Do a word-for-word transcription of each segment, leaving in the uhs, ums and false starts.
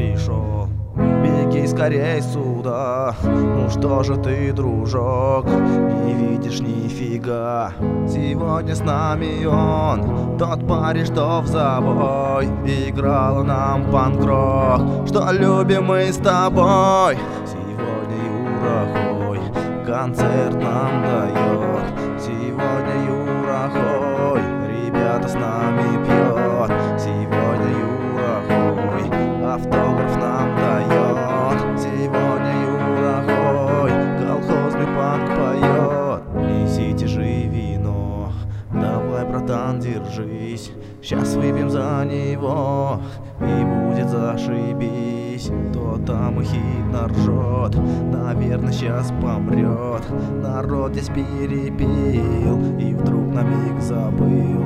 пришел. Беги скорей сюда, ну что же ты, дружок, не видишь нифига. Сегодня с нами он, тот парень, что в забой играл нам панк-рок, что любим мы с тобой. Сегодня Юра Хой концерт нам дает. Сегодня Юра Хой ребята с нами пьет. Сегодня Юра Хой автограф нам дает. Сегодня Юра Хой колхозный панк поет. Несите же вино, давай, братан, держись. Сейчас выпьем за него, и будет зашибись. То там и хитно ржет, наверное, сейчас помрет. Народ здесь перепил и вдруг на миг забыл,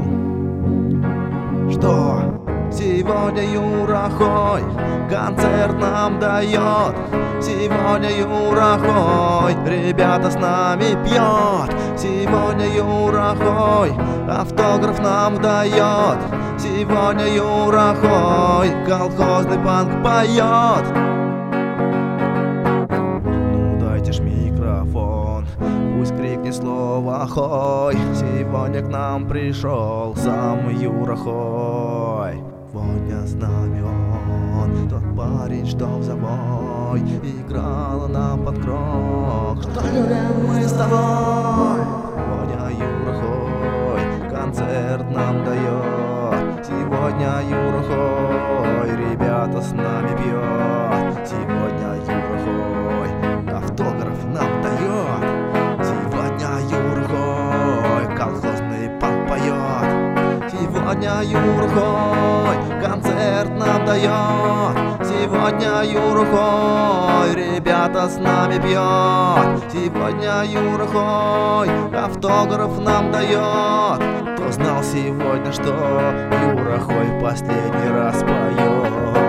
что сегодня Юра Хой концерт нам дает. Сегодня Юра Хой ребята с нами пьет. Сегодня Юра Хой автограф нам дает. Сегодня Юра Хой колхозный панк поет. Ну дайте ж микрофон, пусть крикнет слово Хой. Сегодня к нам пришел сам Юра Хой. Сегодня с нами он, тот парень, что в забой играл нам под крок, что любим мы с тобой. Сегодня Юра Хой концерт нам дает. Сегодня Юра Хой ребята с нами пьет. Сегодня Юра Хой автограф нам дает. Сегодня Юра Хой колхозный панк поет. Сегодня Юра Хой концерт нам дает. Сегодня Юра Хой ребята с нами пьет. Сегодня Юра Хой автограф нам дает. Кто знал сегодня, что Юра Хой последний раз поет?